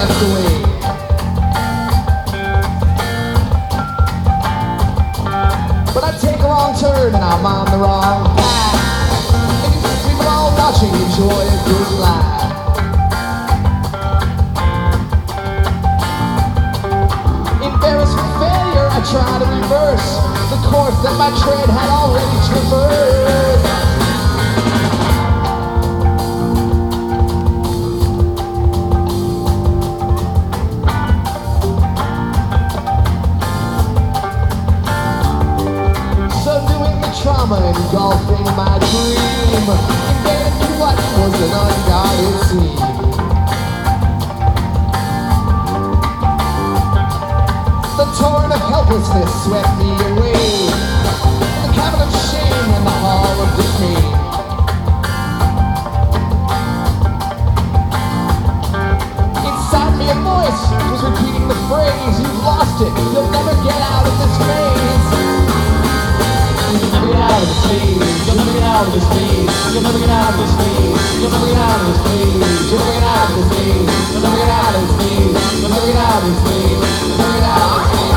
passed away. But I take a wrong turn and I'm on the wrong path. And you see people all watching, enjoy a good laugh. Embarrassed with failure, I try to reverse the course that my tread had already traversed. Trauma engulfing my dream, embedded what was an unguarded scene. The torrent of helplessness swept me away, the cavern of shame and the hall of decay. Inside me a voice was repeating the phrase, "You've lost it, you'll never get out of this maze." You'll never get out of this maze. You'll never get out of this maze. You'll never get out of this maze. You'll never get out of this maze. You'll never get out of this maze. You'll never get out of this maze. You'll never get out of this maze. You'll never get out of this maze.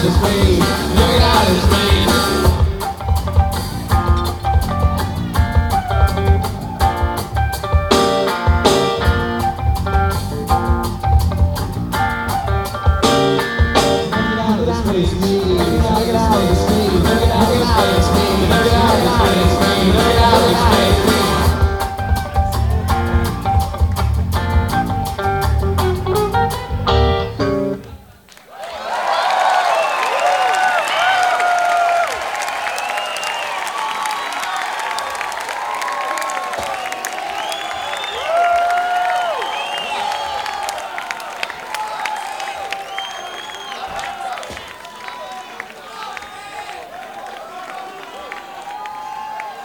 this maze. You'll get out of this maze. Get out of this maze. Get out of this maze.